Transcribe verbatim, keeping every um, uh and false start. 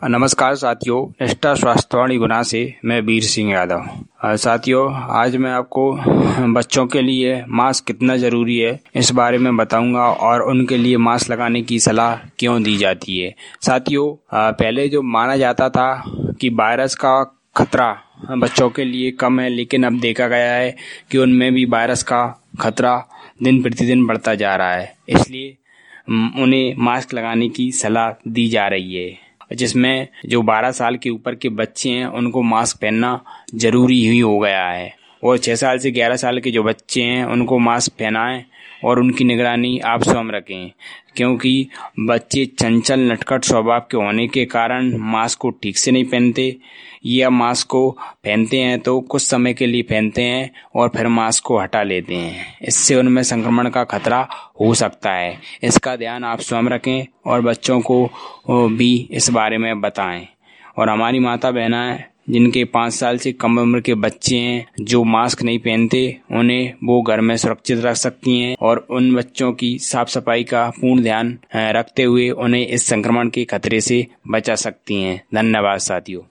नमस्कार साथियों, निष्ठा स्वास्थ्यवाणी गुना से मैं वीर सिंह यादव। अ, साथियों, आज मैं आपको बच्चों के लिए मास्क कितना ज़रूरी है इस बारे में बताऊंगा और उनके लिए मास्क लगाने की सलाह क्यों दी जाती है। साथियों, अ, पहले जो माना जाता था कि वायरस का खतरा बच्चों के लिए कम है, लेकिन अब देखा गया है कि उनमें भी वायरस का खतरा दिन प्रतिदिन बढ़ता जा रहा है। इसलिए उन्हें मास्क लगाने की सलाह दी जा रही है, जिसमें जो बारह साल के ऊपर के बच्चे हैं उनको मास्क पहनना जरूरी ही हो गया है, और छः साल से ग्यारह साल के जो बच्चे हैं उनको मास्क पहनाएं और उनकी निगरानी आप स्वयं रखें, क्योंकि बच्चे चंचल नटखट स्वभाव के होने के कारण मास्क को ठीक से नहीं पहनते, या मास्क को पहनते हैं तो कुछ समय के लिए पहनते हैं और फिर मास्क को हटा लेते हैं। इससे उनमें संक्रमण का खतरा हो सकता है। इसका ध्यान आप स्वयं रखें और बच्चों को भी इस बारे में बताएं। और हमारी माता बहनें जिनके पाँच साल से कम उम्र के बच्चे हैं जो मास्क नहीं पहनते, उन्हें वो घर में सुरक्षित रख सकती हैं और उन बच्चों की साफ सफाई का पूर्ण ध्यान रखते हुए उन्हें इस संक्रमण के खतरे से बचा सकती हैं। धन्यवाद साथियों।